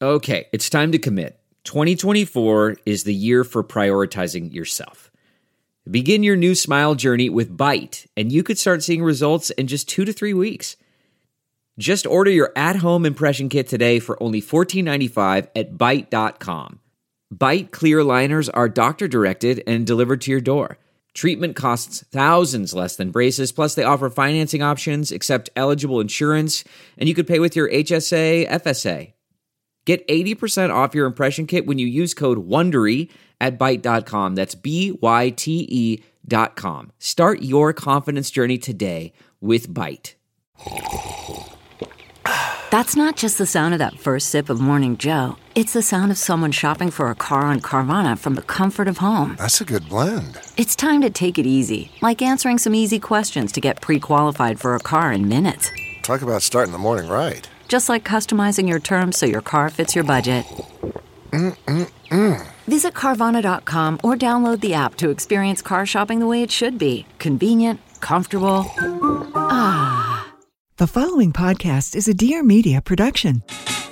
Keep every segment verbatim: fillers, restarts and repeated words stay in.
Okay, it's time to commit. twenty twenty-four is the year for prioritizing yourself. Begin your new smile journey with Byte, and you could start seeing results in just two to three weeks. Just order your at-home impression kit today for only fourteen ninety-five at byte dot com. Byte clear aligners are doctor-directed and delivered to your door. Treatment costs thousands less than braces, plus they offer financing options, accept eligible insurance, and you could pay with your H S A, F S A. Get eighty percent off your impression kit when you use code WONDERY at byte dot com. That's B Y T E dot com. Start your confidence journey today with Byte. That's not just the sound of that first sip of Morning Joe. It's the sound of someone shopping for a car on Carvana from the comfort of home. That's a good blend. It's time to take it easy, like answering some easy questions to get pre-qualified for a car in minutes. Talk about starting the morning right. Just like customizing your terms so your car fits your budget. Mm-mm-mm. Visit Carvana dot com or download the app to experience car shopping the way it should be. Convenient, comfortable. Ah. The following podcast is a Dear Media production.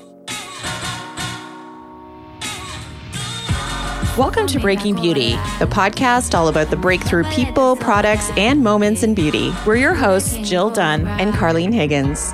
Welcome to Breaking Beauty, the podcast all about the breakthrough people, products, and moments in beauty. We're your hosts, Jill Dunn and Carlene Higgins.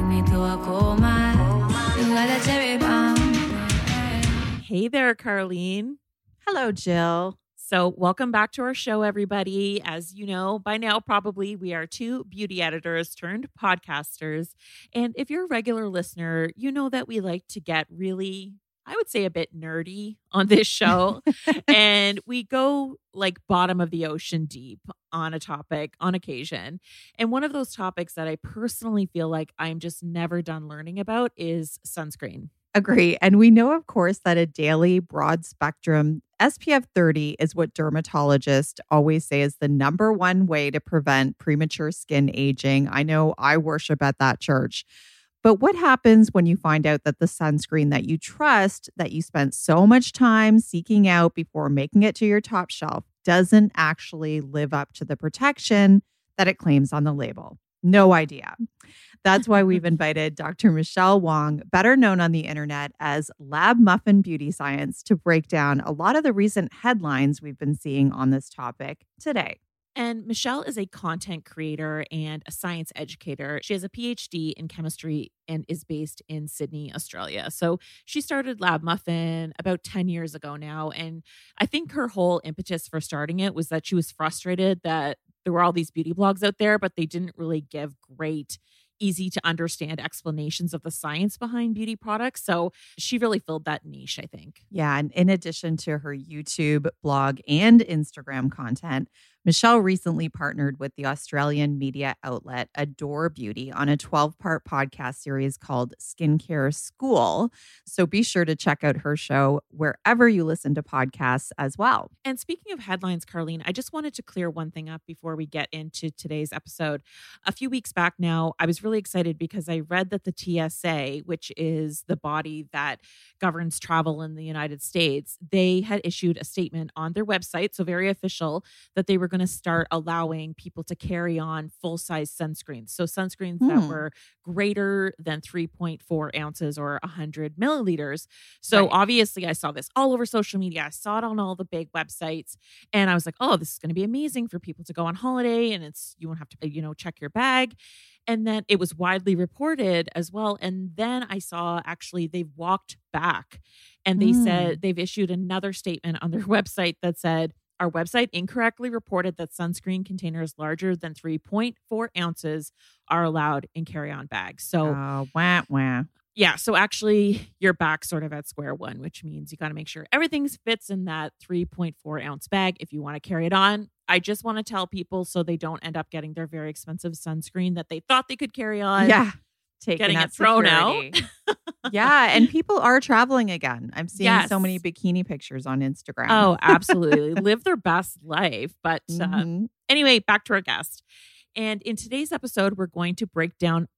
Hey there, Carlene. Hello, Jill. So welcome back to our show, everybody. As you know, by now, probably we are two beauty editors turned podcasters. And if you're a regular listener, you know that we like to get really, I would say, a bit nerdy on this show. And we go like bottom of the ocean deep on a topic on occasion. And one of those topics that I personally feel like I'm just never done learning about is sunscreen. Agree. And we know, of course, that a daily broad spectrum S P F thirty is what dermatologists always say is the number one way to prevent premature skin aging. I know I worship at that church. But what happens when you find out that the sunscreen that you trust, that you spent so much time seeking out before making it to your top shelf, doesn't actually live up to the protection that it claims on the label? No idea. That's why we've invited Doctor Michelle Wong, better known on the internet as Lab Muffin Beauty Science, to break down a lot of the recent headlines we've been seeing on this topic today. And Michelle is a content creator and a science educator. She has a P H D in chemistry and is based in Sydney, Australia. So she started Lab Muffin about ten years ago now. And I think her whole impetus for starting it was that she was frustrated that there were all these beauty blogs out there, but they didn't really give great, easy to understand explanations of the science behind beauty products. So she really filled that niche, I think. Yeah. And in addition to her YouTube, blog, and Instagram content, Michelle recently partnered with the Australian media outlet Adore Beauty on a twelve-part podcast series called Skincare School. So be sure to check out her show wherever you listen to podcasts as well. And speaking of headlines, Carlene, I just wanted to clear one thing up before we get into today's episode. A few weeks back now, I was really excited because I read that the T S A, which is the body that governs travel in the United States, they had issued a statement on their website, so very official, that they were going to start allowing people to carry on full-size sunscreens. So sunscreens hmm. that were greater than three point four ounces or one hundred milliliters. So right. Obviously I saw this all over social media. I saw it on all the big websites and I was like, oh, this is going to be amazing for people to go on holiday and it's, you won't have to, you know, check your bag. And then it was widely reported as well. And then I saw actually they've walked back and they mm. said they've issued another statement on their website that said, our website incorrectly reported that sunscreen containers larger than three point four ounces are allowed in carry-on bags. So, oh, wah, wah. Yeah. So actually you're back sort of at square one, which means you got to make sure everything fits in that three point four ounce bag if you want to carry it on. I just want to tell people so they don't end up getting their very expensive sunscreen that they thought they could carry on. Yeah. Taking getting it thrown security. out. Yeah. And people are traveling again. I'm seeing yes. so many bikini pictures on Instagram. Oh, absolutely. Live their best life. But mm-hmm. uh, anyway, back to our guest. And in today's episode, we're going to break down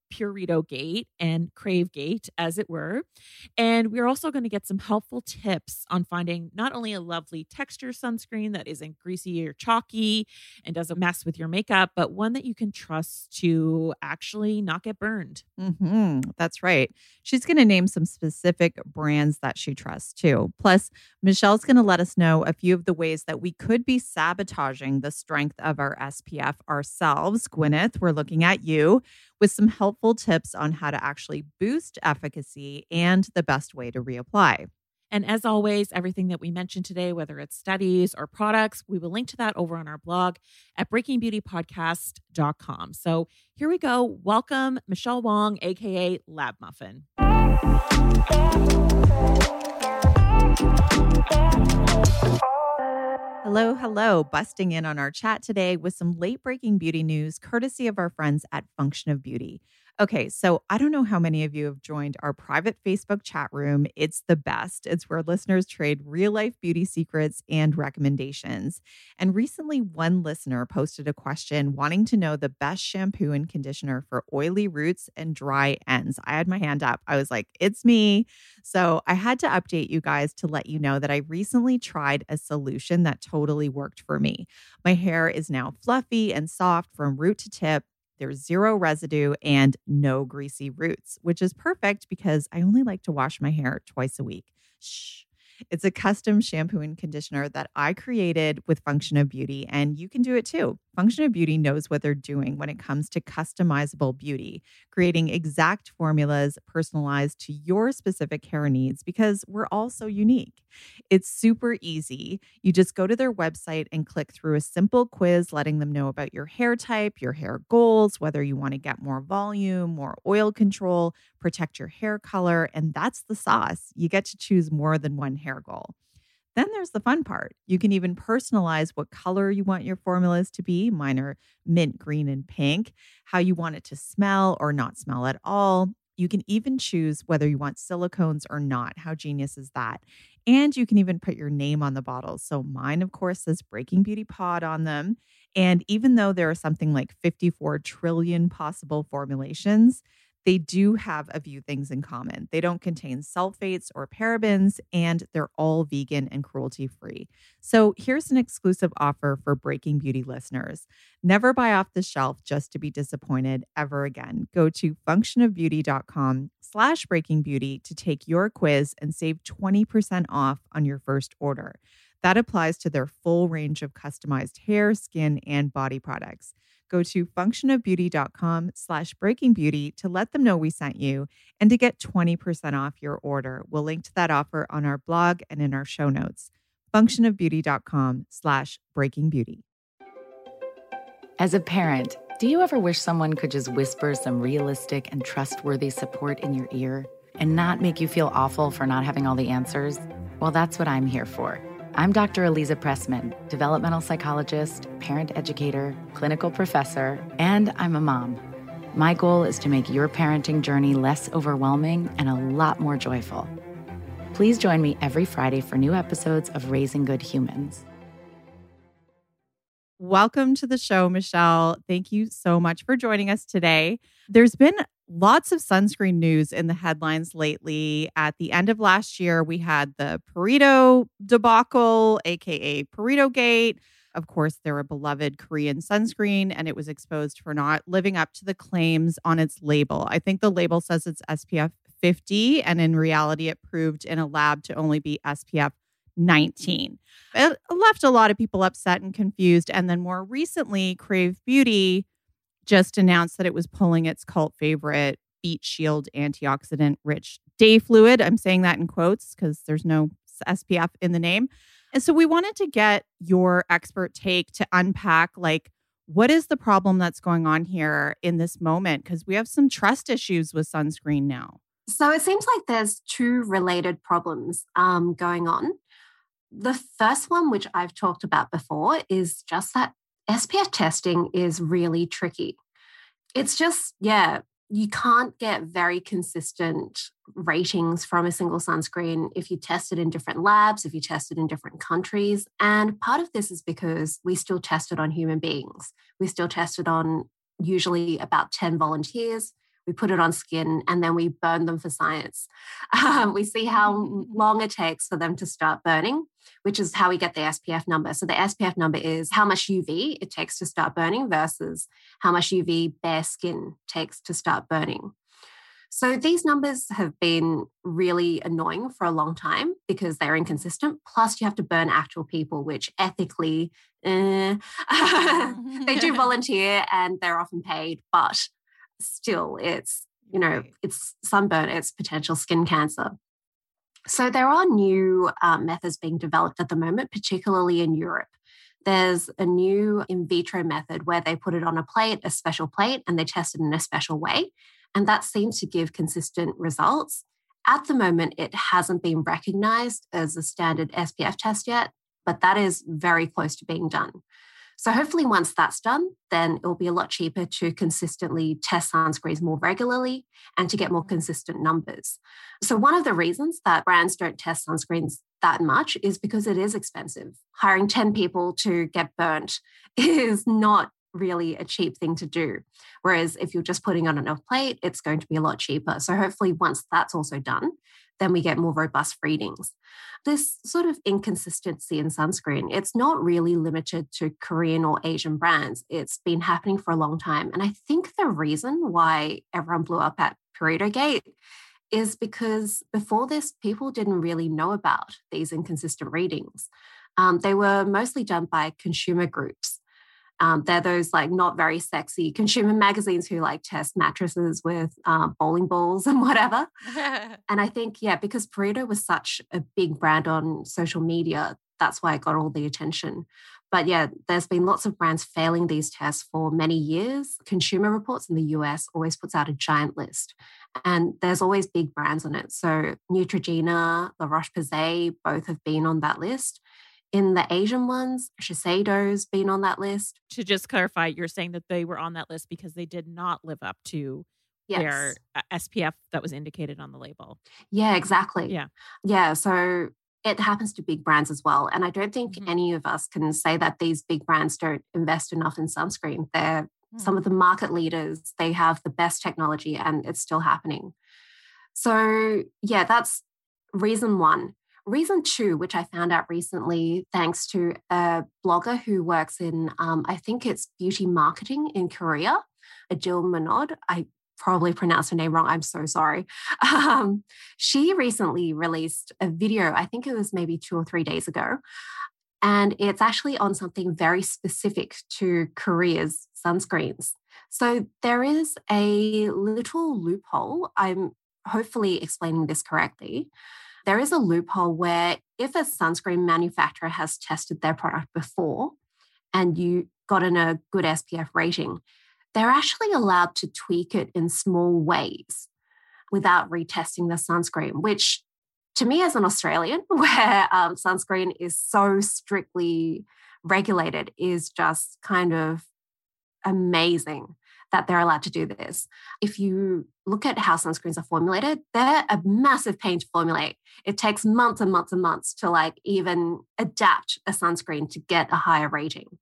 Purito Gate and Crave Gate, as it were. And we're also going to get some helpful tips on finding not only a lovely texture sunscreen that isn't greasy or chalky and doesn't mess with your makeup, but one that you can trust to actually not get burned. Mm-hmm. That's right. She's going to name some specific brands that she trusts too. Plus, Michelle's going to let us know a few of the ways that we could be sabotaging the strength of our S P F ourselves. Gwyneth, we're looking at you with some helpful tips on how to actually boost efficacy and the best way to reapply. And as always, everything that we mentioned today, whether it's studies or products, we will link to that over on our blog at breaking beauty podcast dot com. So here we go. Welcome, Michelle Wong, A K A Lab Muffin. Hello, hello. Busting in on our chat today with some late breaking beauty news, courtesy of our friends at Function of Beauty. Okay, so I don't know how many of you have joined our private Facebook chat room. It's the best. It's where listeners trade real-life beauty secrets and recommendations. And recently, one listener posted a question wanting to know the best shampoo and conditioner for oily roots and dry ends. I had my hand up. I was like, it's me. So I had to update you guys to let you know that I recently tried a solution that totally worked for me. My hair is now fluffy and soft from root to tip. There's zero residue and no greasy roots, which is perfect because I only like to wash my hair twice a week. Shh. It's a custom shampoo and conditioner that I created with Function of Beauty, and you can do it too. Function of Beauty knows what they're doing when it comes to customizable beauty, creating exact formulas personalized to your specific hair needs because we're all so unique. It's super easy. You just go to their website and click through a simple quiz letting them know about your hair type, your hair goals, whether you want to get more volume, more oil control, protect your hair color, and that's the sauce. You get to choose more than one hair goal. Then there's the fun part. You can even personalize what color you want your formulas to be. Mine are mint, green, and pink. How you want it to smell or not smell at all. You can even choose whether you want silicones or not. How genius is that? And you can even put your name on the bottles. So mine, of course, says Breaking Beauty Pod on them. And even though there are something like fifty-four trillion possible formulations, they do have a few things in common. They don't contain sulfates or parabens, and they're all vegan and cruelty-free. So here's an exclusive offer for Breaking Beauty listeners. Never buy off the shelf just to be disappointed ever again. Go to functionofbeauty.com slash breaking beauty to take your quiz and save twenty percent off on your first order. That applies to their full range of customized hair, skin, and body products. Go to functionofbeauty.com slash breaking beauty to let them know we sent you and to get twenty percent off your order. We'll link to that offer on our blog and in our show notes. functionofbeauty.com slash breaking beauty. As a parent, do you ever wish someone could just whisper some realistic and trustworthy support in your ear and not make you feel awful for not having all the answers? Well, that's what I'm here for. I'm Doctor Eliza Pressman, developmental psychologist, parent educator, clinical professor, and I'm a mom. My goal is to make your parenting journey less overwhelming and a lot more joyful. Please join me every Friday for new episodes of Raising Good Humans. Welcome to the show, Michelle. Thank you so much for joining us today. There's been lots of sunscreen news in the headlines lately. At the end of last year, we had the Purito debacle, aka Purito Gate. Of course, they're a beloved Korean sunscreen, and it was exposed for not living up to the claims on its label. I think the label says it's S P F fifty, and in reality, it proved in a lab to only be S P F nineteen. It left a lot of people upset and confused. And then more recently, Crave Beauty just announced that it was pulling its cult favorite Beet Shield antioxidant rich day fluid. I'm saying that in quotes because there's no S P F in the name. And so we wanted to get your expert take to unpack, like, what is the problem that's going on here in this moment? Because we have some trust issues with sunscreen now. So it seems like there's two related problems um, going on. The first one, which I've talked about before, is just that S P F testing is really tricky. It's just, yeah, you can't get very consistent ratings from a single sunscreen if you test it in different labs, if you test it in different countries. And part of this is because we still test it on human beings. We still test it on usually about ten volunteers. we put it on skin, and then we burn them for science. Um, we see how long it takes for them to start burning, which is how we get the S P F number. So the S P F number is how much U V it takes to start burning versus how much U V bare skin takes to start burning. So these numbers have been really annoying for a long time because they're inconsistent. Plus, you have to burn actual people, which ethically, eh, they do volunteer and they're often paid, but still it's, you know, it's sunburn, it's potential skin cancer. So there are new uh, methods being developed at the moment, particularly in Europe. There's a new in vitro method where they put it on a plate, a special plate, and they test it in a special way. And that seems to give consistent results. At the moment, it hasn't been recognized as a standard S P F test yet, but that is very close to being done. So hopefully once that's done, then it'll be a lot cheaper to consistently test sunscreens more regularly and to get more consistent numbers. So one of the reasons that brands don't test sunscreens that much is because it is expensive. Hiring ten people to get burnt is not really a cheap thing to do. Whereas if you're just putting on a plate, it's going to be a lot cheaper. So hopefully once that's also done, then we get more robust readings. This sort of inconsistency in sunscreen, it's not really limited to Korean or Asian brands. It's been happening for a long time. And I think the reason why everyone blew up at Purito Gate is because before this, people didn't really know about these inconsistent readings. Um, they were mostly done by consumer groups. Um, they're those like not very sexy consumer magazines who like test mattresses with uh, bowling balls and whatever. And I think, yeah, because Purito was such a big brand on social media, that's why it got all the attention. But yeah, there's been lots of brands failing these tests for many years. Consumer Reports in the U S always puts out a giant list. And there's always big brands on it. So Neutrogena, La Roche-Posay, both have been on that list. In the Asian ones, Shiseido's been on that list. To just clarify, you're saying that they were on that list because they did not live up to yes. their S P F that was indicated on the label. Yeah, exactly. Yeah. Yeah, so it happens to big brands as well. And I don't think mm-hmm. any of us can say that these big brands don't invest enough in sunscreen. They're mm-hmm. some of the market leaders. They have the best technology and it's still happening. So yeah, that's reason one. Reason two, which I found out recently, thanks to a blogger who works in, um, I think it's beauty marketing in Korea, Jill Manod. I probably pronounced her name wrong. I'm so sorry. Um, she recently released a video, I think it was maybe two or three days ago, and it's actually on something very specific to Korea's sunscreens. So there is a little loophole. I'm hopefully explaining this correctly. There is a loophole where if a sunscreen manufacturer has tested their product before and you gotten a good S P F rating, they're actually allowed to tweak it in small ways without retesting the sunscreen, which to me as an Australian, where um, sunscreen is so strictly regulated, is just kind of amazing that they're allowed to do this. If you look at how sunscreens are formulated, they're a massive pain to formulate. It takes months and months and months to like even adapt a sunscreen to get a higher rating.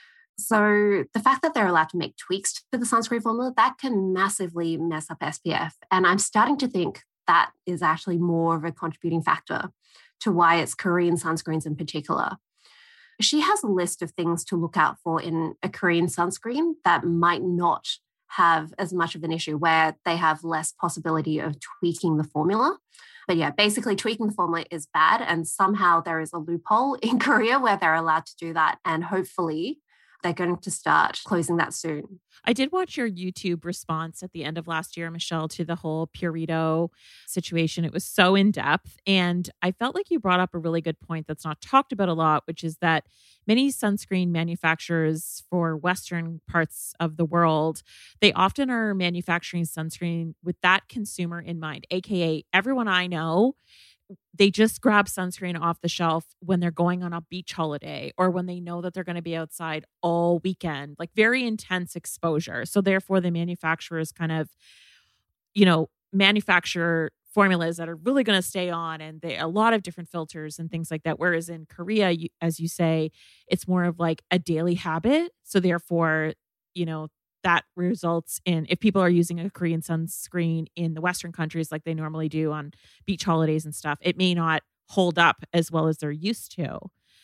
So the fact that they're allowed to make tweaks to the sunscreen formula, that can massively mess up S P F. And I'm starting to think that is actually more of a contributing factor to why it's Korean sunscreens in particular. She has a list of things to look out for in a Korean sunscreen that might not have as much of an issue, where they have less possibility of tweaking the formula. But yeah, basically tweaking the formula is bad. And somehow there is a loophole in Korea where they're allowed to do that. And hopefully they're going to start closing that soon. I did watch your YouTube response at the end of last year, Michelle, to the whole Purito situation. It was so in depth. And I felt like you brought up a really good point that's not talked about a lot, which is that many sunscreen manufacturers for Western parts of the world, they often are manufacturing sunscreen with that consumer in mind, A K A everyone I know, they just grab sunscreen off the shelf when they're going on a beach holiday or when they know that they're going to be outside all weekend, like very intense exposure. So therefore the manufacturers kind of, you know, manufacture formulas that are really going to stay on, and they a lot of different filters and things like that. Whereas in Korea, you, as you say, it's more of like a daily habit. So therefore, you know, that results in, if people are using a Korean sunscreen in the Western countries like they normally do on beach holidays and stuff, it may not hold up as well as they're used to.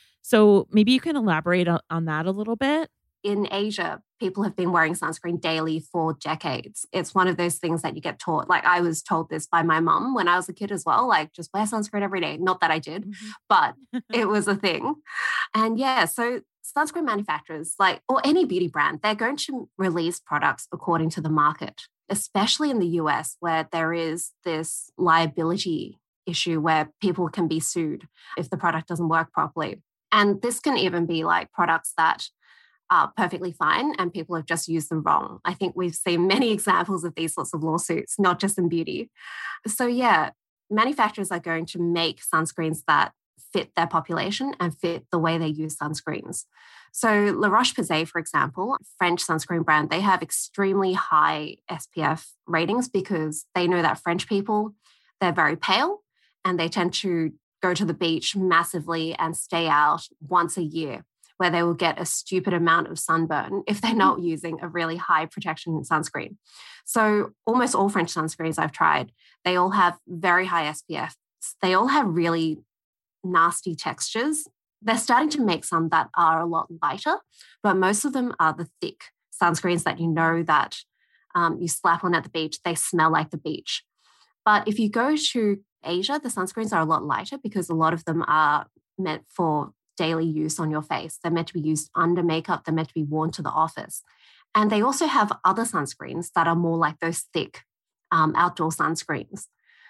So maybe you can elaborate on, on that a little bit. In Asia, people have been wearing sunscreen daily for decades. It's one of those things that you get taught. Like I was told this by my mum when I was a kid as well, like just wear sunscreen every day. Not that I did, mm-hmm. but it was a thing. And yeah, so sunscreen manufacturers, like, or any beauty brand, they're going to release products according to the market, especially in the U S where there is this liability issue where people can be sued if the product doesn't work properly. And this can even be like products that are perfectly fine and people have just used them wrong. I think we've seen many examples of these sorts of lawsuits, not just in beauty. So yeah, manufacturers are going to make sunscreens that fit their population and fit the way they use sunscreens. So La Roche-Posay, for example, French sunscreen brand, they have extremely high S P F ratings because they know that French people, they're very pale and they tend to go to the beach massively and stay out once a year, where they will get a stupid amount of sunburn if they're not using a really high protection sunscreen. So almost all French sunscreens I've tried, they all have very high S P F. They all have really nasty textures. They're starting to make some that are a lot lighter, but most of them are the thick sunscreens that you know that um, you slap on at the beach, they smell like the beach. But if you go to Asia, the sunscreens are a lot lighter because a lot of them are meant for daily use on your face. They're meant to be used under makeup. They're meant to be worn to the office. And they also have other sunscreens that are more like those thick um, outdoor sunscreens.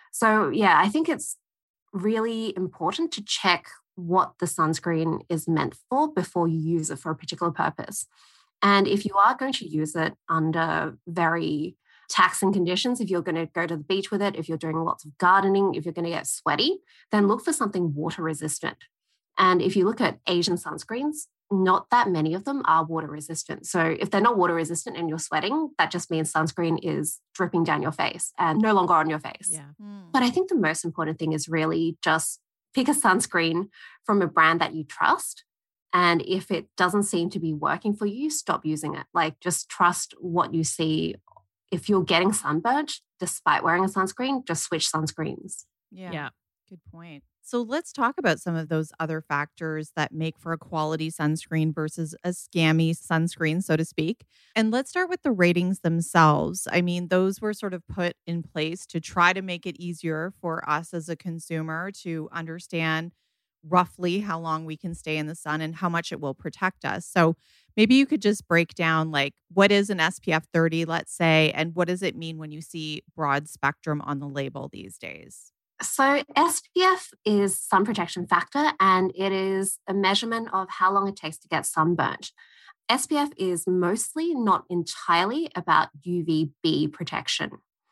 So yeah, I think it's really important to check what the sunscreen is meant for before you use it for a particular purpose. And if you are going to use it under very taxing conditions, if you're going to go to the beach with it, if you're doing lots of gardening, if you're going to get sweaty, then look for something water resistant. And if you look at Asian sunscreens, not that many of them are water resistant. So if they're not water resistant and you're sweating, that just means sunscreen is dripping down your face and no longer on your face. Yeah. Mm. But I think the most important thing is really just pick a sunscreen from a brand that you trust. And if it doesn't seem to be working for you, stop using it. Like just trust what you see. If you're getting sunburned despite wearing a sunscreen, just switch sunscreens. Yeah. Yeah. Good point. So let's talk about some of those other factors that make for a quality sunscreen versus a scammy sunscreen, so to speak. And let's start with the ratings themselves. I mean, those were sort of put in place to try to make it easier for us as a consumer to understand roughly how long we can stay in the sun and how much it will protect us. So maybe you could just break down, like, what is an S P F thirty, let's say, and what does it mean when you see broad spectrum on the label these days? So S P F is sun protection factor, and it is a measurement of how long it takes to get sunburnt. S P F is mostly, not entirely, about U V B protection.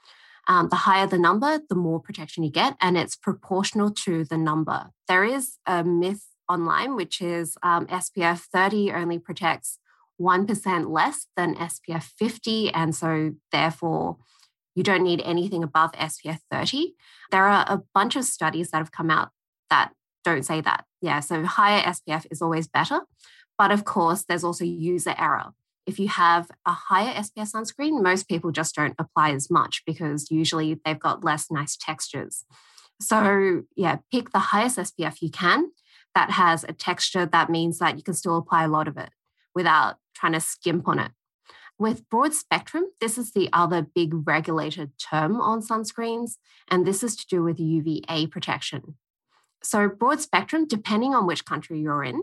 Um, the higher the number, the more protection you get, and it's proportional to the number. There is a myth online, which is um, S P F thirty only protects one percent less than S P F fifty, and so therefore you don't need anything above S P F thirty. There are a bunch of studies that have come out that don't say that. Yeah, so higher S P F is always better. But of course, there's also user error. If you have a higher S P F sunscreen, most people just don't apply as much because usually they've got less nice textures. So yeah, pick the highest S P F you can that has a texture that means that you can still apply a lot of it without trying to skimp on it. With broad spectrum, this is the other big regulated term on sunscreens, and this is to do with U V A protection. So broad spectrum, depending on which country you're in,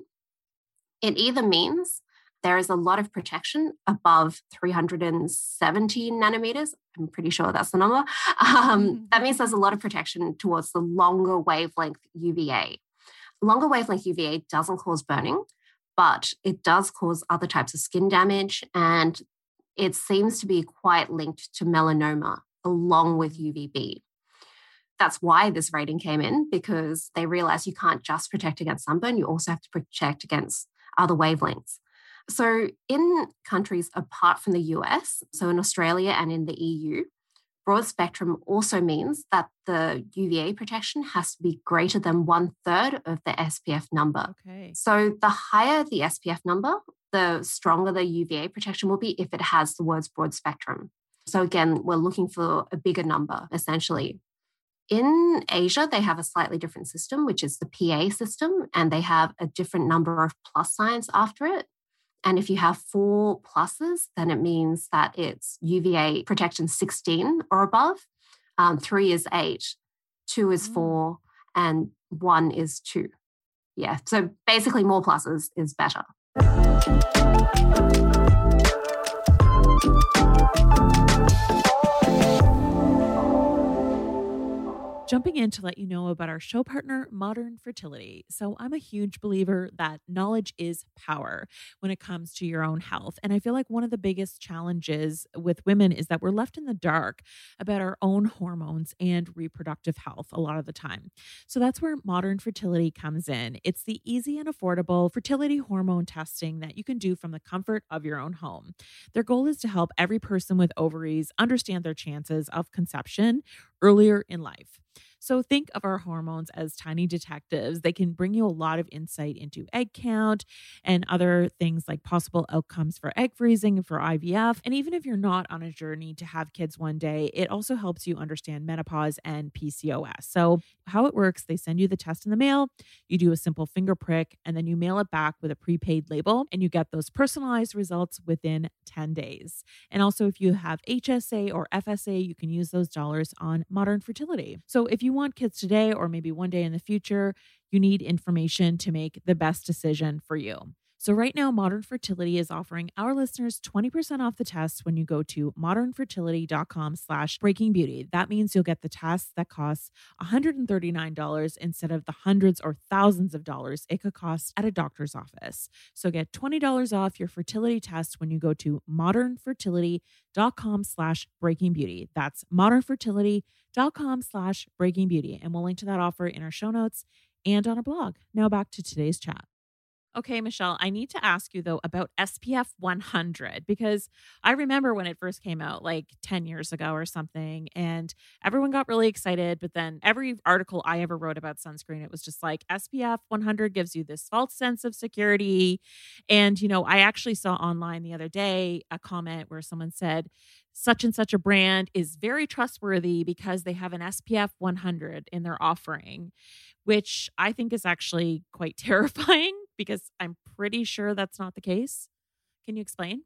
it either means there is a lot of protection above three hundred seventy nanometers. I'm pretty sure that's the number. Um, that means there's a lot of protection towards the longer wavelength U V A. Longer wavelength U V A doesn't cause burning, but it does cause other types of skin damage, and it seems to be quite linked to melanoma along with U V B. That's why this rating came in, because they realized you can't just protect against sunburn, you also have to protect against other wavelengths. So in countries apart from the U S, so in Australia and in the E U, broad spectrum also means that the U V A protection has to be greater than one third of the S P F number. Okay. So the higher the S P F number, the stronger the U V A protection will be if it has the words broad spectrum. So again, we're looking for a bigger number, essentially. In Asia, they have a slightly different system, which is the P A system, and they have a different number of plus signs after it. And if you have four pluses, then it means that it's U V A protection sixteen or above. Um, three is eight, two is four, and one is two. Yeah, so basically more pluses is better. Jumping in to let you know about our show partner, Modern Fertility. So I'm a huge believer that knowledge is power when it comes to your own health. And I feel like one of the biggest challenges with women is that we're left in the dark about our own hormones and reproductive health a lot of the time. So that's where Modern Fertility comes in. It's the easy and affordable fertility hormone testing that you can do from the comfort of your own home. Their goal is to help every person with ovaries understand their chances of conception earlier in life. So think of our hormones as tiny detectives. They can bring you a lot of insight into egg count and other things like possible outcomes for egg freezing and for I V F. And even if you're not on a journey to have kids one day, it also helps you understand menopause and P C O S. So how it works, they send you the test in the mail, you do a simple finger prick, and then you mail it back with a prepaid label, and you get those personalized results within ten days. And also, if you have H S A or F S A, you can use those dollars on Modern Fertility. So if you want kids today or maybe one day in the future, you need information to make the best decision for you. So right now, Modern Fertility is offering our listeners twenty percent off the test when you go to modernfertility.com slash breaking beauty. That means you'll get the test that costs one hundred thirty-nine dollars instead of the hundreds or thousands of dollars it could cost at a doctor's office. So get twenty dollars off your fertility test when you go to modernfertility.com slash breaking beauty. That's modernfertility.com slash breaking beauty. And we'll link to that offer in our show notes and on our blog. Now back to today's chat. Okay, Michelle, I need to ask you, though, about S P F one hundred, because I remember when it first came out like ten years ago or something, and everyone got really excited. But then every article I ever wrote about sunscreen, it was just like S P F one hundred gives you this false sense of security. And, you know, I actually saw online the other day a comment where someone said, such and such a brand is very trustworthy because they have an S P F one hundred in their offering, which I think is actually quite terrifying because I'm pretty sure that's not the case. Can you explain?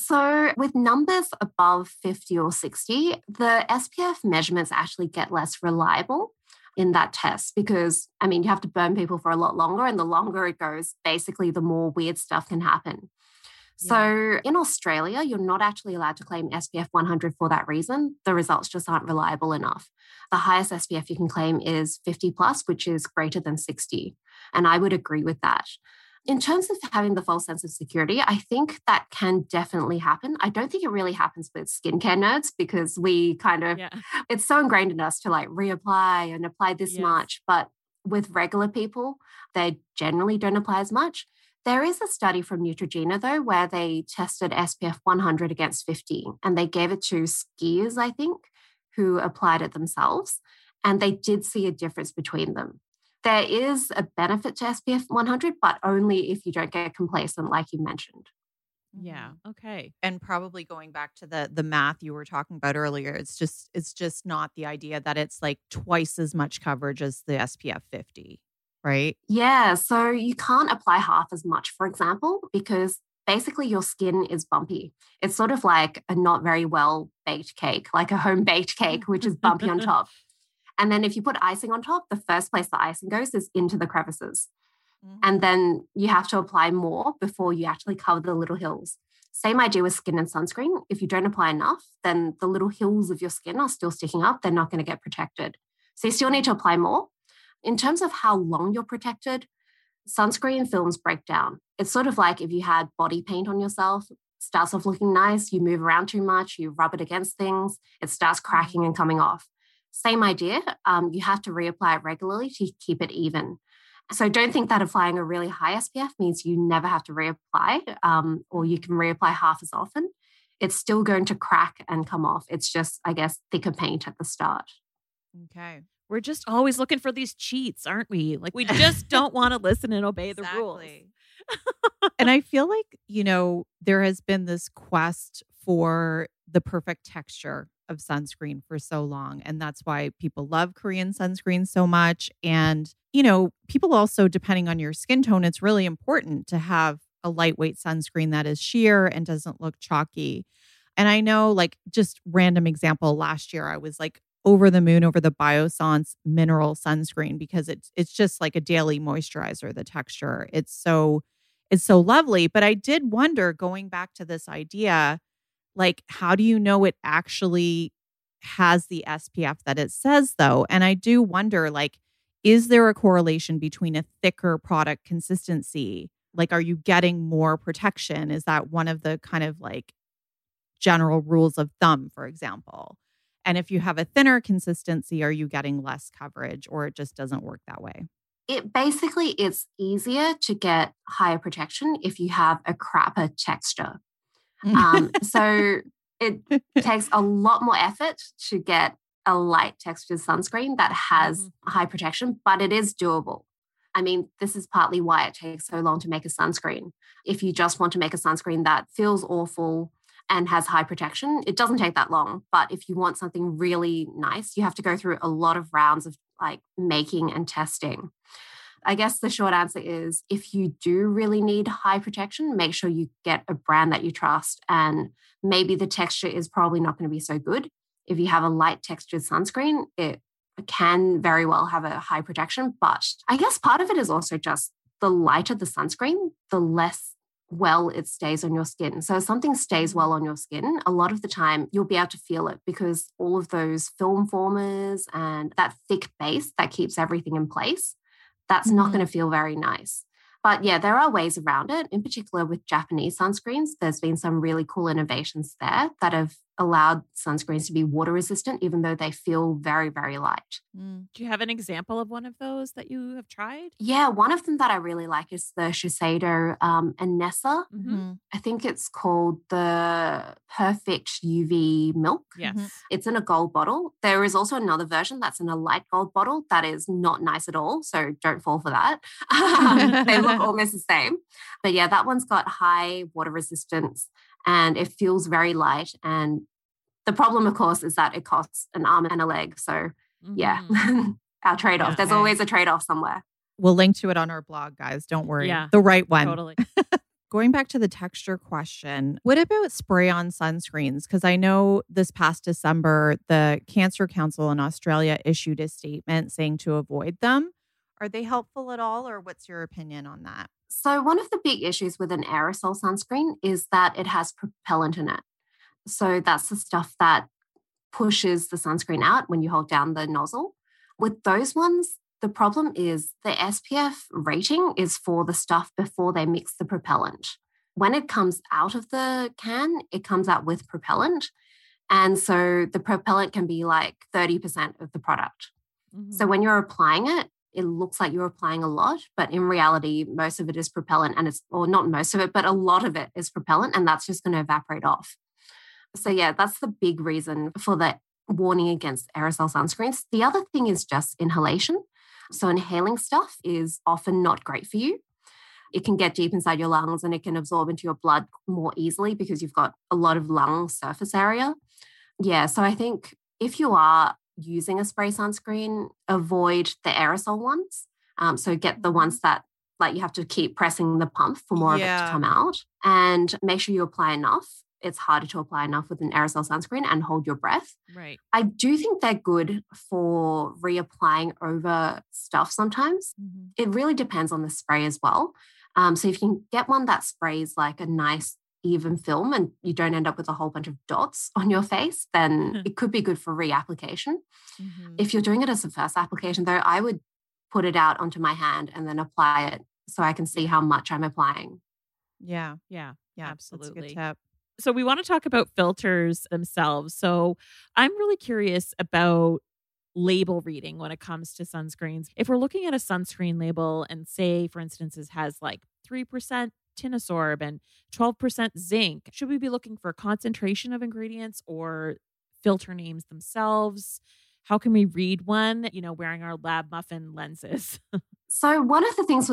So with numbers above fifty or sixty, the S P F measurements actually get less reliable in that test because, I mean, you have to burn people for a lot longer, and the longer it goes, basically the more weird stuff can happen. So yeah. In Australia, you're not actually allowed to claim S P F one hundred for that reason. The results just aren't reliable enough. The highest S P F you can claim is fifty plus, which is greater than sixty. And I would agree with that. In terms of having the false sense of security, I think that can definitely happen. I don't think it really happens with skincare nerds because we kind of, yeah. it's so ingrained in us to like reapply and apply this yes. much. But with regular people, they generally don't apply as much. There is a study from Neutrogena, though, where they tested S P F one hundred against fifty, and they gave it to skiers, I think, who applied it themselves, and they did see a difference between them. There is a benefit to S P F one hundred, but only if you don't get complacent, like you mentioned. Yeah. Okay. And probably going back to the the math you were talking about earlier, it's just it's just not the idea that it's like twice as much coverage as the S P F fifty. Right? Yeah. So you can't apply half as much, for example, because basically your skin is bumpy. It's sort of like a not very well baked cake, like a home baked cake, which is bumpy on top. And then if you put icing on top, the first place the icing goes is into the crevices. Mm-hmm. And then you have to apply more before you actually cover the little hills. Same idea with skin and sunscreen. If you don't apply enough, then the little hills of your skin are still sticking up. They're not going to get protected. So you still need to apply more. In terms of how long you're protected, sunscreen films break down. It's sort of like if you had body paint on yourself, starts off looking nice, you move around too much, you rub it against things, it starts cracking and coming off. Same idea. Um, you have to reapply it regularly to keep it even. So don't think that applying a really high S P F means you never have to reapply um, or you can reapply half as often. It's still going to crack and come off. It's just, I guess, thicker paint at the start. Okay. We're just always looking for these cheats, aren't we? Like we just don't want to listen and obey exactly. the rules. And I feel like, you know, there has been this quest for the perfect texture of sunscreen for so long. And that's why people love Korean sunscreen so much. And, you know, people also, depending on your skin tone, it's really important to have a lightweight sunscreen that is sheer and doesn't look chalky. And I know, like, just random example, last year I was like over the moon over the Biossance mineral sunscreen because it's it's just like a daily moisturizer, the texture. It's so it's so lovely. But I did wonder, going back to this idea, like, how do you know it actually has the S P F that it says, though? And I do wonder, like, is there a correlation between a thicker product consistency? Like, are you getting more protection? Is that one of the kind of like general rules of thumb, for example? And if you have a thinner consistency, are you getting less coverage, or it just doesn't work that way? It basically, it's easier to get higher protection if you have a crapper texture. Um, so it takes a lot more effort to get a light textured sunscreen that has mm-hmm. high protection, but it is doable. I mean, this is partly why it takes so long to make a sunscreen. If you just want to make a sunscreen that feels awful and has high protection, it doesn't take that long. But if you want something really nice, you have to go through a lot of rounds of like making and testing. I guess the short answer is, if you do really need high protection, make sure you get a brand that you trust. And maybe the texture is probably not going to be so good. If you have a light textured sunscreen, it can very well have a high protection. But I guess part of it is also just the lighter the sunscreen, the less well it stays on your skin. So if something stays well on your skin, a lot of the time you'll be able to feel it because all of those film formers and that thick base that keeps everything in place, that's mm-hmm. not going to feel very nice. But yeah, there are ways around it. In particular with Japanese sunscreens, there's been some really cool innovations there that have allowed sunscreens to be water resistant, even though they feel very, very light. Mm. Do you have an example of one of those that you have tried? Yeah, one of them that I really like is the Shiseido um, Anessa. Mm-hmm. I think it's called the Perfect U V Milk. Yes. Mm-hmm. It's in a gold bottle. There is also another version that's in a light gold bottle that is not nice at all, so don't fall for that. They look almost the same. But yeah, that one's got high water resistance and it feels very light. And the problem, of course, is that it costs an arm and a leg. So mm-hmm. yeah, our trade-off. Yeah, There's okay. always a trade-off somewhere. We'll link to it on our blog, guys. Don't worry. Yeah, the right one. Totally. Going back to the texture question, what about spray-on sunscreens? Because I know this past December, the Cancer Council in Australia issued a statement saying to avoid them. Are they helpful at all, or what's your opinion on that? So one of the big issues with an aerosol sunscreen is that it has propellant in it. So that's the stuff that pushes the sunscreen out when you hold down the nozzle. With those ones, the problem is the S P F rating is for the stuff before they mix the propellant. When it comes out of the can, it comes out with propellant. And so the propellant can be like thirty percent of the product. Mm-hmm. So when you're applying it, it looks like you're applying a lot, but in reality, most of it is propellant and it's, or not most of it, but a lot of it is propellant and that's just going to evaporate off. So yeah, that's the big reason for the warning against aerosol sunscreens. The other thing is just inhalation. So inhaling stuff is often not great for you. It can get deep inside your lungs and it can absorb into your blood more easily because you've got a lot of lung surface area. Yeah, so I think if you are using a spray sunscreen, avoid the aerosol ones. Um, so get the ones that like you have to keep pressing the pump for more yeah. of it to come out, and make sure you apply enough. It's harder to apply enough with an aerosol sunscreen and hold your breath. Right. I do think they're good for reapplying over stuff sometimes. Mm-hmm. It really depends on the spray as well. Um, so if you can get one that sprays like a nice even film and you don't end up with a whole bunch of dots on your face, then it could be good for reapplication. Mm-hmm. If you're doing it as a first application, though, I would put it out onto my hand and then apply it so I can see how much I'm applying. Yeah. Yeah. Yeah. Absolutely. That's a good tip. So we want to talk about filters themselves. So I'm really curious about label reading when it comes to sunscreens. If we're looking at a sunscreen label and say, for instance, it has like three percent Tinosorb and twelve percent zinc, should we be looking for concentration of ingredients or filter names themselves? How can we read one, you know, wearing our lab muffin lenses? So one of the things with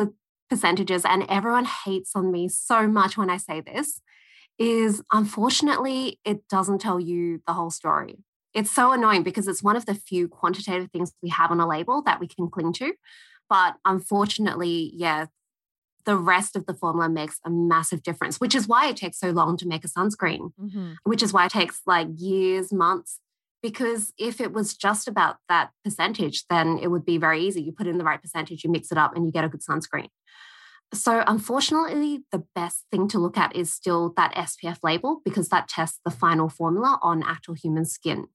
percentages, and everyone hates on me so much when I say this, is unfortunately, it doesn't tell you the whole story. It's so annoying because it's one of the few quantitative things we have on a label that we can cling to. But unfortunately, yeah, the rest of the formula makes a massive difference, which is why it takes so long to make a sunscreen, mm-hmm. which is why it takes like years, months. Because if it was just about that percentage, then it would be very easy. You put in the right percentage, you mix it up, and you get a good sunscreen. So unfortunately, the best thing to look at is still that S P F label because that tests the final formula on actual human skin.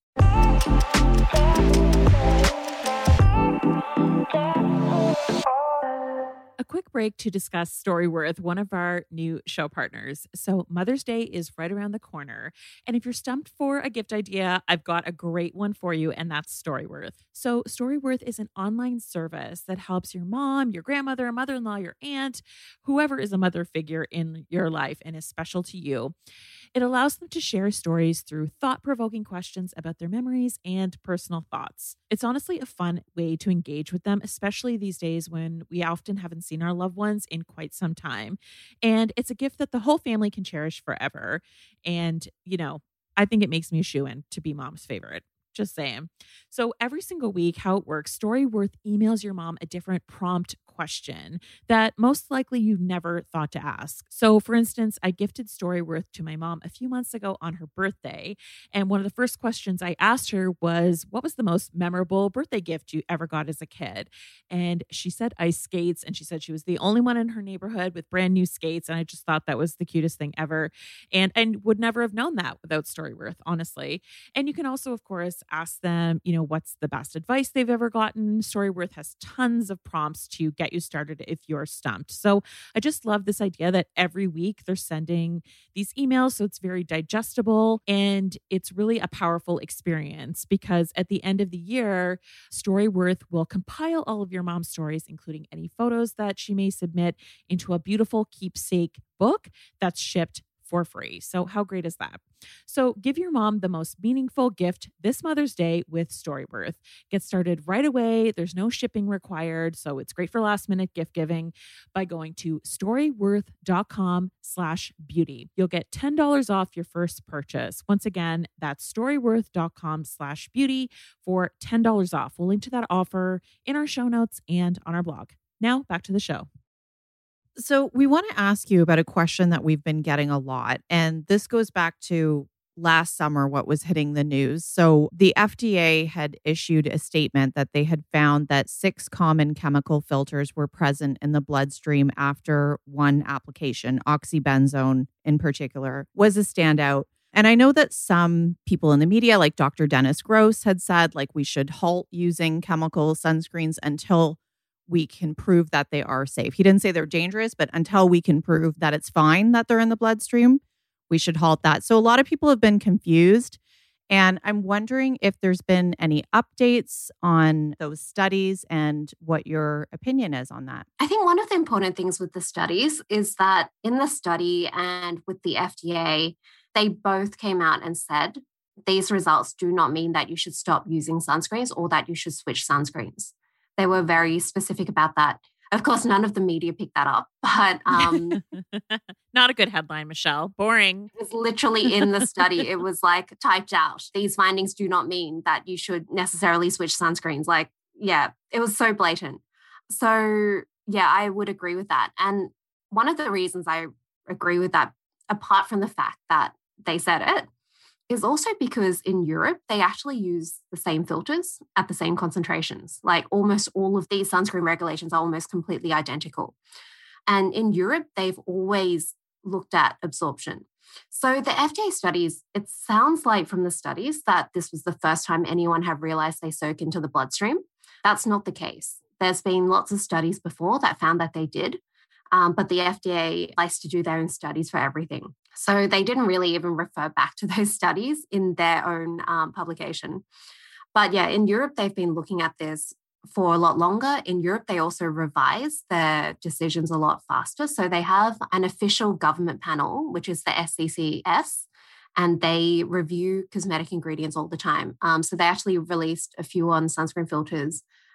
A quick break to discuss Storyworth, one of our new show partners. So Mother's Day is right around the corner. And if you're stumped for a gift idea, I've got a great one for you, and that's Storyworth. So Storyworth is an online service that helps your mom, your grandmother, mother-in-law, your aunt, whoever is a mother figure in your life and is special to you. It allows them to share stories through thought-provoking questions about their memories and personal thoughts. It's honestly a fun way to engage with them, especially these days when we often haven't seen our loved ones in quite some time. And it's a gift that the whole family can cherish forever. And, you know, I think it makes me a shoo-in to be mom's favorite. Just saying. So every single week, how it works, Storyworth emails your mom a different prompt question that most likely you never thought to ask. So for instance, I gifted Storyworth to my mom a few months ago on her birthday. And one of the first questions I asked her was, what was the most memorable birthday gift you ever got as a kid? And she said ice skates. And she said she was the only one in her neighborhood with brand new skates. And I just thought that was the cutest thing ever. And I would never have known that without Storyworth, honestly. And you can also, of course, ask them, you know, what's the best advice they've ever gotten. Storyworth has tons of prompts to get you started if you're stumped. So I just love this idea that every week they're sending these emails. So it's very digestible and it's really a powerful experience because at the end of the year, Storyworth will compile all of your mom's stories, including any photos that she may submit, into a beautiful keepsake book that's shipped for free. So how great is that? So give your mom the most meaningful gift this Mother's Day with Storyworth. Get started right away. There's no shipping required. So it's great for last minute gift giving by going to storyworth.com slash beauty. You'll get ten dollars off your first purchase. Once again, that's storyworth.com slash beauty for ten dollars off. We'll link to that offer in our show notes and on our blog. Now back to the show. So we want to ask you about a question that we've been getting a lot. And this goes back to last summer, what was hitting the news. So the F D A had issued a statement that they had found that six common chemical filters were present in the bloodstream after one application. Oxybenzone in particular was a standout. And I know that some people in the media, like Doctor Dennis Gross, had said, like, we should halt using chemical sunscreens until we can prove that they are safe. He didn't say they're dangerous, but until we can prove that it's fine that they're in the bloodstream, we should halt that. So a lot of people have been confused. And I'm wondering if there's been any updates on those studies and what your opinion is on that. I think one of the important things with the studies is that in the study and with the F D A, they both came out and said, these results do not mean that you should stop using sunscreens or that you should switch sunscreens. They were very specific about that. Of course, none of the media picked that up, but um, not a good headline, Michelle. Boring. It was literally in the study. It was like typed out. These findings do not mean that you should necessarily switch sunscreens. Like, yeah, it was so blatant. So, yeah, I would agree with that. And one of the reasons I agree with that, apart from the fact that they said it, is also because in Europe, they actually use the same filters at the same concentrations. Like almost all of these sunscreen regulations are almost completely identical. And in Europe, they've always looked at absorption. So the F D A studies, it sounds like from the studies that this was the first time anyone had realized they soak into the bloodstream. That's not the case. There's been lots of studies before that found that they did. Um, but the F D A likes to do their own studies for everything. So they didn't really even refer back to those studies in their own um, publication. But yeah, in Europe, they've been looking at this for a lot longer. In Europe, they also revise their decisions a lot faster. So they have an official government panel, which is the S C C S, and they review cosmetic ingredients all the time. Um, so they actually released a few on sunscreen filters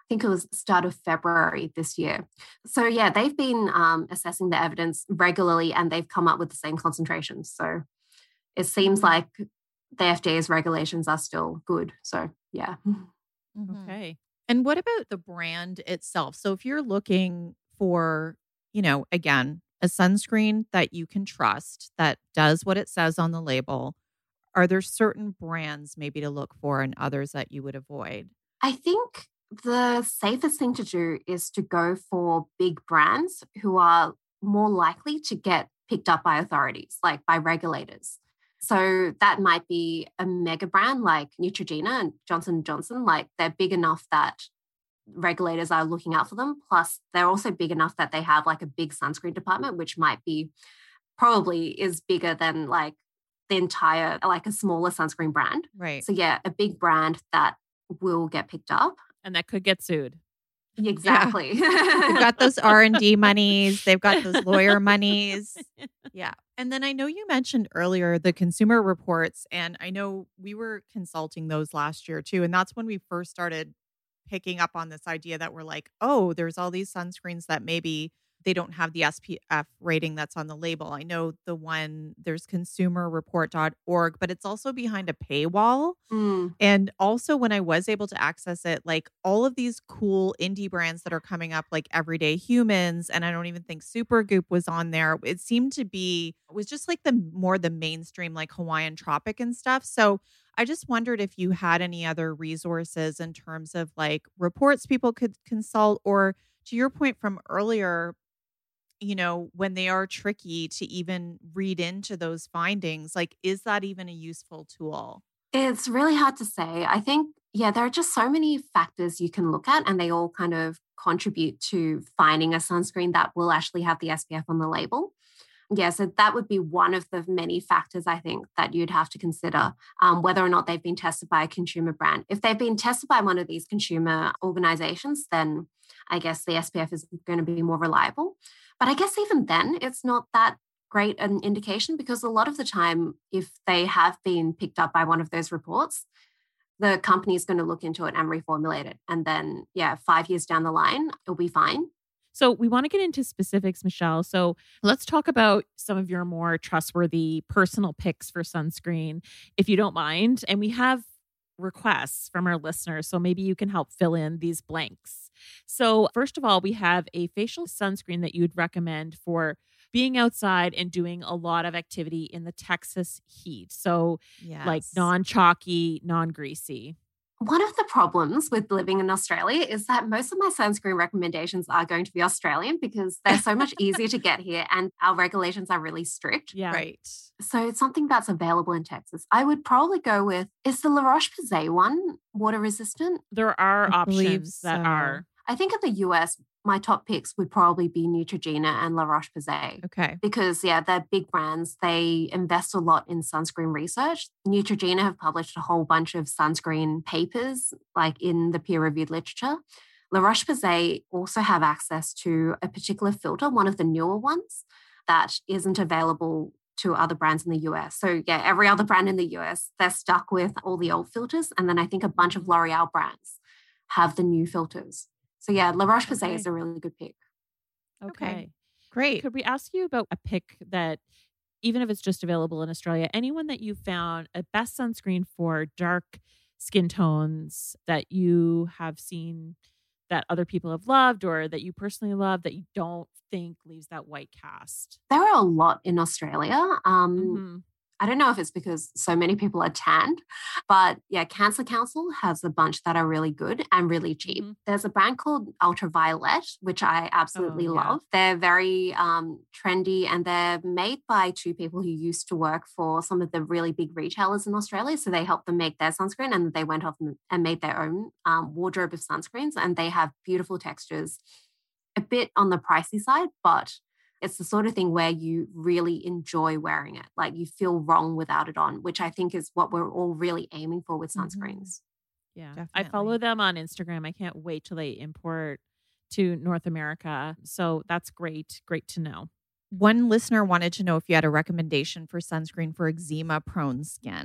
think it was start of February this year. So yeah, they've been um, assessing the evidence regularly and they've come up with the same concentrations. So it seems like the F D A's regulations are still good. So yeah. Mm-hmm. Okay. And what about the brand itself? So if you're looking for, you know, again, a sunscreen that you can trust that does what it says on the label, are there certain brands maybe to look for and others that you would avoid? I think the safest thing to do is to go for big brands who are more likely to get picked up by authorities, like by regulators. So that might be a mega brand like Neutrogena and Johnson and Johnson. Like they're big enough that regulators are looking out for them. Plus they're also big enough that they have like a big sunscreen department, which might be probably is bigger than like the entire, like a smaller sunscreen brand. Right. So yeah, a big brand that will get picked up. And that could get sued. Exactly. Yeah. They've got those R and D monies. They've got those lawyer monies. Yeah. And then I know you mentioned earlier the consumer reports, and I know we were consulting those last year too. And that's when we first started picking up on this idea that we're like, oh, there's all these sunscreens that maybe they don't have the S P F rating that's on the label. I know the one, there's consumer report dot org, but it's also behind a paywall. Mm. And also when I was able to access it, like all of these cool indie brands that are coming up, like Everyday Humans, and I don't even think Supergoop was on there. It seemed to be, it was just like the more the mainstream, like Hawaiian Tropic and stuff. So I just wondered if you had any other resources in terms of like reports people could consult, or to your point from earlier, you know, when they are tricky to even read into those findings, like, is that even a useful tool? It's really hard to say. I think, yeah, there are just so many factors you can look at and they all kind of contribute to finding a sunscreen that will actually have the S P F on the label. Yeah, so that would be one of the many factors I think that you'd have to consider, um, whether or not they've been tested by a consumer brand. If they've been tested by one of these consumer organizations, then I guess the S P F is going to be more reliable. But I guess even then, it's not that great an indication because a lot of the time, if they have been picked up by one of those reports, the company is going to look into it and reformulate it. And then, yeah, five years down the line, it'll be fine. So we want to get into specifics, Michelle. So let's talk about some of your more trustworthy personal picks for sunscreen, if you don't mind. And we have requests from our listeners, so maybe you can help fill in these blanks. So first of all, we have a facial sunscreen that you'd recommend for being outside and doing a lot of activity in the Texas heat. So Yes. like non-chalky, non-greasy. One of the problems with living in Australia is that most of my sunscreen recommendations are going to be Australian because they're so much easier to get here and our regulations are really strict. Yeah. Right. So it's something that's available in Texas. I would probably go with, is the La Roche-Posay one water resistant? There are I believe options that so. are. I think in the U S, my top picks would probably be Neutrogena and La Roche-Posay. Okay. Because, yeah, they're big brands. They invest a lot in sunscreen research. Neutrogena have published a whole bunch of sunscreen papers, like in the peer-reviewed literature. La Roche-Posay also have access to a particular filter, one of the newer ones, that isn't available to other brands in the U S. So, yeah, every other brand in the U S, they're stuck with all the old filters. And then I think a bunch of L'Oreal brands have the new filters. So, yeah, La Roche-Posay Okay. is a really good pick. Okay. Okay. Great. Could we ask you about a pick that, even if it's just available in Australia, anyone that you found a best sunscreen for dark skin tones that you have seen that other people have loved or that you personally love that you don't think leaves that white cast? There are a lot in Australia. Um, Mhm. I don't know if it's because so many people are tanned, but yeah, Cancer Council has a bunch that are really good and really cheap. Mhm. There's a brand called Ultraviolet, which I absolutely Oh, yeah. love. They're very um, trendy and they're made by two people who used to work for some of the really big retailers in Australia. So they helped them make their sunscreen and they went off and made their own um, wardrobe of sunscreens, and they have beautiful textures, a bit on the pricey side, but it's the sort of thing where you really enjoy wearing it. Like you feel wrong without it on, which I think is what we're all really aiming for with sunscreens. Yeah. I Definitely. follow them on Instagram. I can't wait till they import to North America. So that's great. Great to know. One listener wanted to know if you had a recommendation for sunscreen for eczema prone skin.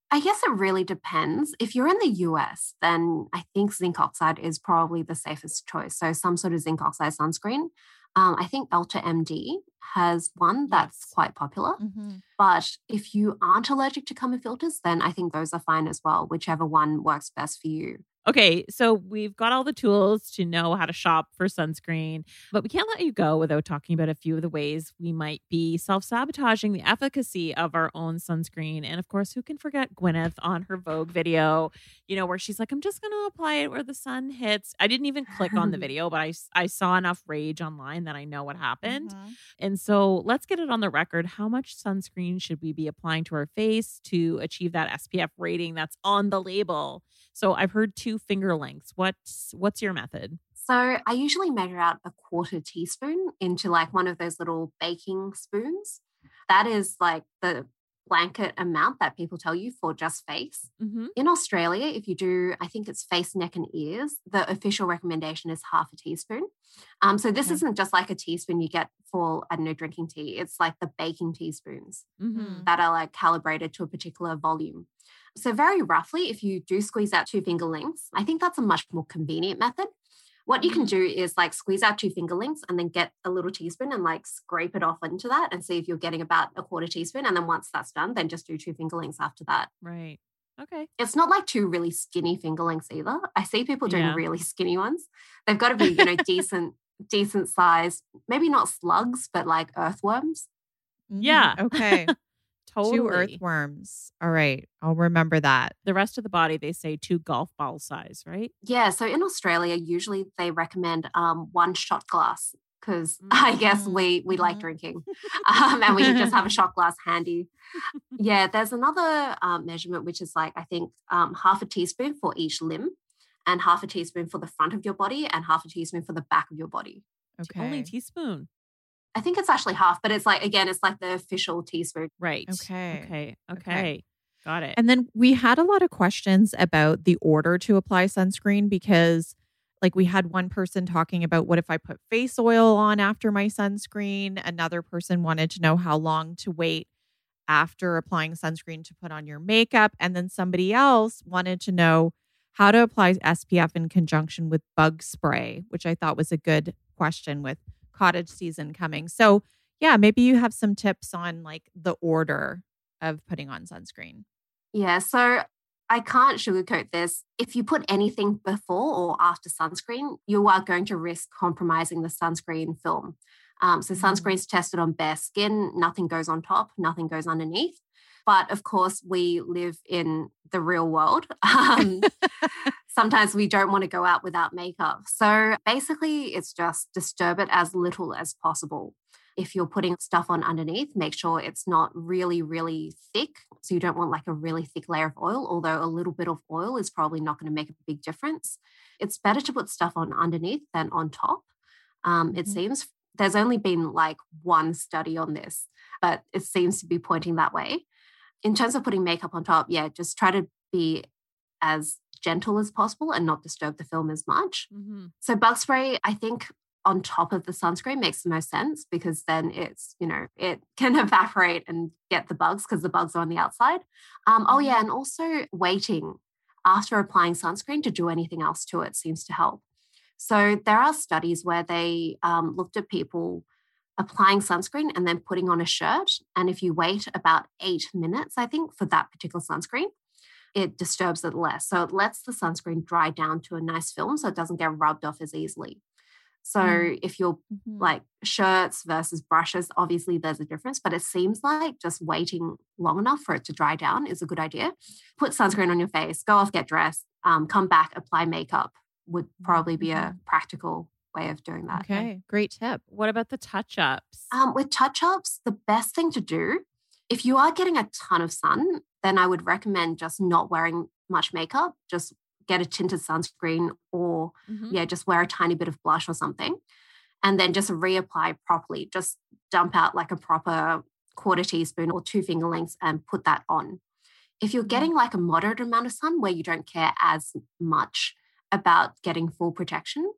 I guess it really depends. If you're in the U S, then I think zinc oxide is probably the safest choice. So some sort of zinc oxide sunscreen. Um, I think Ultra M D has one that's Yes. quite popular. Mm-hmm. But if you aren't allergic to Common filters, then I think those are fine as well, whichever one works best for you. Okay, so we've got all the tools to know how to shop for sunscreen, but we can't let you go without talking about a few of the ways we might be self-sabotaging the efficacy of our own sunscreen. And of course, who can forget Gwyneth on her Vogue video, you know, where she's like, I'm just going to apply it where the sun hits. I didn't even click on the video, but I, I saw enough rage online that I know what happened. Mhm. And so let's get it on the record. How much sunscreen should we be applying to our face to achieve that S P F rating that's on the label? So I've heard two finger lengths. What's what's your method? So I usually measure out a quarter teaspoon into like one of those little baking spoons. That is like the blanket amount that people tell you for just face. Mm-hmm. In Australia, if you do, I think it's face, neck, and ears, the official recommendation is half a teaspoon. Um, so this Okay. isn't just like a teaspoon you get for, I don't know, drinking tea. It's like the baking teaspoons Mm-hmm. that are like calibrated to a particular volume. So very roughly, if you do squeeze out two finger lengths, I think that's a much more convenient method. What you can do is like squeeze out two finger lengths and then get a little teaspoon and like scrape it off into that and see if you're getting about a quarter teaspoon. And then once that's done, then just do two finger lengths after that. Right. Okay. It's not like two really skinny finger lengths either. I see people doing Yeah. really skinny ones. They've got to be, you know, decent, decent size, maybe not slugs, but like earthworms. Mhm. Yeah. Okay. Totally. Two earthworms. All right. I'll remember that. The rest of the body, they say two golf ball size, right? Yeah. So in Australia, usually they recommend um, one shot glass because I guess we we like Mhm. drinking um, and we just have a shot glass handy. Yeah. There's another um, measurement, which is like, I think um, half a teaspoon for each limb and half a teaspoon for the front of your body and half a teaspoon for the back of your body. Okay. Only a teaspoon. I think it's actually half, but it's like, again, it's like the official teaspoon. Right. Okay. Okay. Okay. Okay. Got it. And then we had a lot of questions about the order to apply sunscreen because, like, we had one person talking about what if I put face oil on after my sunscreen? Another person wanted to know how long to wait after applying sunscreen to put on your makeup. And then somebody else wanted to know how to apply S P F in conjunction with bug spray, which I thought was a good question with cottage season coming. So, yeah, maybe you have some tips on like the order of putting on sunscreen. Yeah, so I can't sugarcoat this. If you put anything before or after sunscreen, you are going to risk compromising the sunscreen film. Um, so Mhm. sunscreen's tested on bare skin, nothing goes on top, nothing goes underneath. But of course, we live in the real world. Um, sometimes we don't want to go out without makeup. So basically, it's just disturb it as little as possible. If you're putting stuff on underneath, make sure it's not really, really thick. So you don't want like a really thick layer of oil, although a little bit of oil is probably not going to make a big difference. It's better to put stuff on underneath than on top. Um, it Mhm. seems there's only been like one study on this, but it seems to be pointing that way. In terms of putting makeup on top, yeah, just try to be as gentle as possible and not disturb the film as much. Mm-hmm. So bug spray, I think on top of the sunscreen makes the most sense because then it's, you know, it can evaporate and get the bugs because the bugs are on the outside. Um, oh yeah, and also waiting after applying sunscreen to do anything else to it seems to help. So there are studies where they um, looked at people applying sunscreen and then putting on a shirt. And if you wait about eight minutes, I think, for that particular sunscreen, it disturbs it less. So it lets the sunscreen dry down to a nice film so it doesn't get rubbed off as easily. So Mm. if you're Mhm. like shirts versus brushes, obviously there's a difference, but it seems like just waiting long enough for it to dry down is a good idea. Put sunscreen on your face, go off, get dressed, um, come back, apply makeup would probably be a practical way of doing that. Okay, great tip. What about the touch-ups? Um, with touch-ups, the best thing to do, if you are getting a ton of sun, then I would recommend just not wearing much makeup. Just get a tinted sunscreen or, Mhm. yeah, just wear a tiny bit of blush or something. And then just reapply properly. Just dump out like a proper quarter teaspoon or two finger lengths and put that on. If you're getting like a moderate amount of sun where you don't care as much about getting full protection,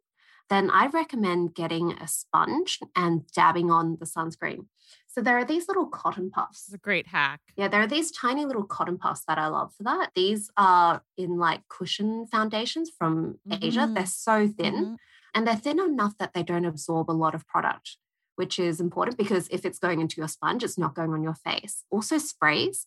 then I recommend getting a sponge and dabbing on the sunscreen. So there are these little cotton puffs. It's a great hack. Yeah, there are these tiny little cotton puffs that I love for that. These are in like cushion foundations from mm-hmm. Asia. They're so thin mm-hmm. and they're thin enough that they don't absorb a lot of product, which is important because if it's going into your sponge, it's not going on your face. Also sprays.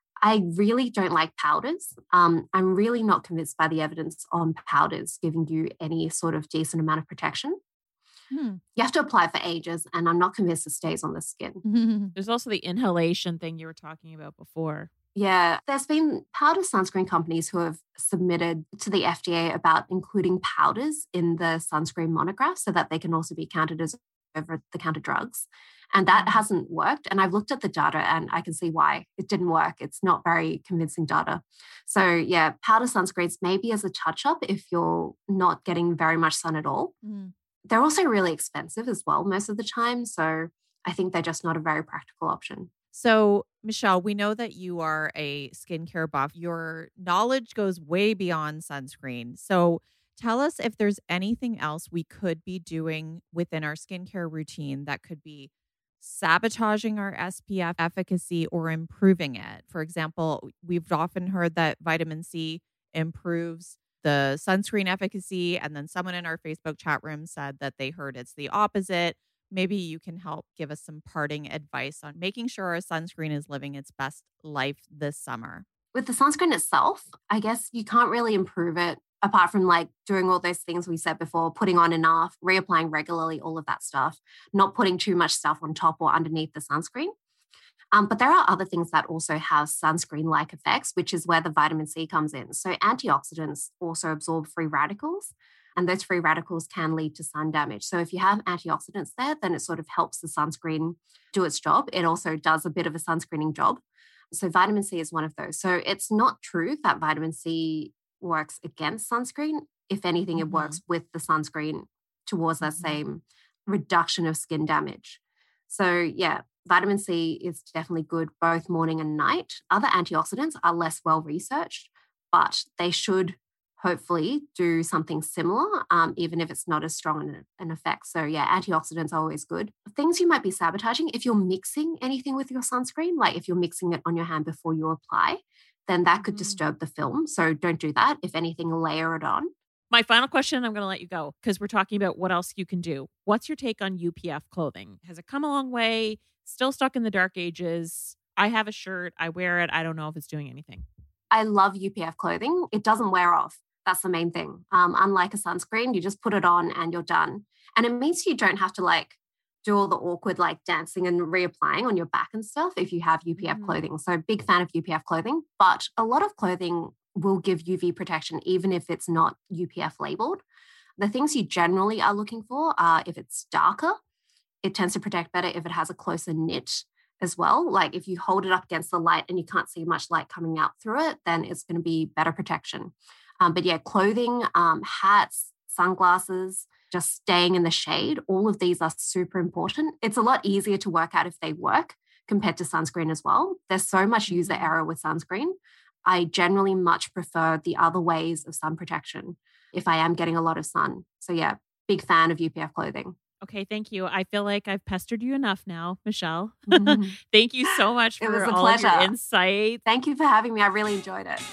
I really don't like powders. Um, I'm really not convinced by the evidence on powders giving you any sort of decent amount of protection. Hmm. You have to apply for ages, and I'm not convinced it stays on the skin. There's also the inhalation thing you were talking about before. Yeah, there's been powder sunscreen companies who have submitted to the F D A about including powders in the sunscreen monograph so that they can also be counted as over-the-counter drugs. And that hasn't worked. And I've looked at the data and I can see why it didn't work. It's not very convincing data. So yeah, powder sunscreens maybe as a touch-up if you're not getting very much sun at all. Mm. They're also really expensive as well most of the time. So I think they're just not a very practical option. So Michelle, we know that you are a skincare buff. Your knowledge goes way beyond sunscreen. So tell us if there's anything else we could be doing within our skincare routine that could be sabotaging our S P F efficacy or improving it. For example, we've often heard that vitamin C improves the sunscreen efficacy, and then someone in our Facebook chat room said that they heard it's the opposite. Maybe you can help give us some parting advice on making sure our sunscreen is living its best life this summer. With the sunscreen itself, I guess you can't really improve it apart from like doing all those things we said before, putting on enough, reapplying regularly, all of that stuff, not putting too much stuff on top or underneath the sunscreen. Um, but there are other things that also have sunscreen-like effects, which is where the vitamin C comes in. So antioxidants also absorb free radicals, and those free radicals can lead to sun damage. So if you have antioxidants there, then it sort of helps the sunscreen do its job. It also does a bit of a sunscreening job. So vitamin C is one of those. So it's not true that vitamin C works against sunscreen. If anything, it mm-hmm. works with the sunscreen towards that mm-hmm. same reduction of skin damage. So yeah, vitamin C is definitely good both morning and night. Other antioxidants are less well researched, but they should hopefully do something similar, um, even if it's not as strong an, an effect. So yeah, antioxidants are always good. Things you might be sabotaging, if you're mixing anything with your sunscreen, like if you're mixing it on your hand before you apply, then that could disturb the film. So don't do that. If anything, layer it on. My final question, I'm going to let you go because we're talking about what else you can do. What's your take on U P F clothing? Has it come a long way? Still stuck in the dark ages? I have a shirt. I wear it. I don't know if it's doing anything. I love U P F clothing. It doesn't wear off. That's the main thing. Um, unlike a sunscreen, you just put it on and you're done. And it means you don't have to like do all the awkward like dancing and reapplying on your back and stuff if you have U P F mm. clothing. So big fan of U P F clothing, but a lot of clothing will give U V protection even if it's not U P F labeled. The things you generally are looking for are if it's darker, it tends to protect better if it has a closer knit as well. Like if you hold it up against the light and you can't see much light coming out through it, then it's going to be better protection. Um, but yeah, clothing, um, hats, sunglasses, just staying in the shade, all of these are super important. It's a lot easier to work out if they work compared to sunscreen as well. There's so much user error with sunscreen. I generally much prefer the other ways of sun protection if I am getting a lot of sun. So yeah, big fan of U P F clothing. Okay, thank you. I feel like I've pestered you enough now, Michelle. Mm-hmm. Thank you so much for all pleasure. of your insight. Thank you for having me. I really enjoyed it.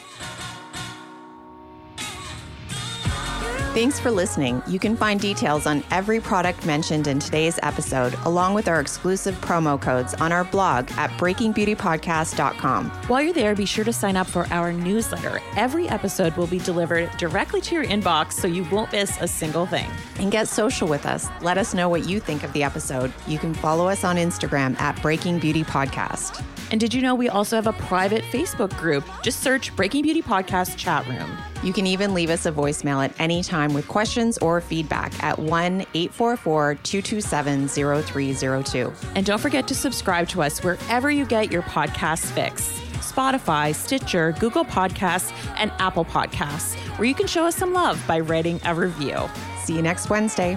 Thanks for listening. You can find details on every product mentioned in today's episode, along with our exclusive promo codes on our blog at breaking beauty podcast dot com. While you're there, be sure to sign up for our newsletter. Every episode will be delivered directly to your inbox, so you won't miss a single thing. And get social with us. Let us know what you think of the episode. You can follow us on Instagram at Breaking Beauty Podcast. And did you know we also have a private Facebook group? Just search Breaking Beauty Podcast Chat Room. You can even leave us a voicemail at any time with questions or feedback at one eight four four, two two seven, zero three zero two. And don't forget to subscribe to us wherever you get your podcasts fix. Spotify, Stitcher, Google Podcasts, and Apple Podcasts, where you can show us some love by writing a review. See you next Wednesday.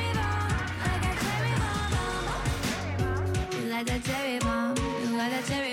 Cherry bomb, you got a cherry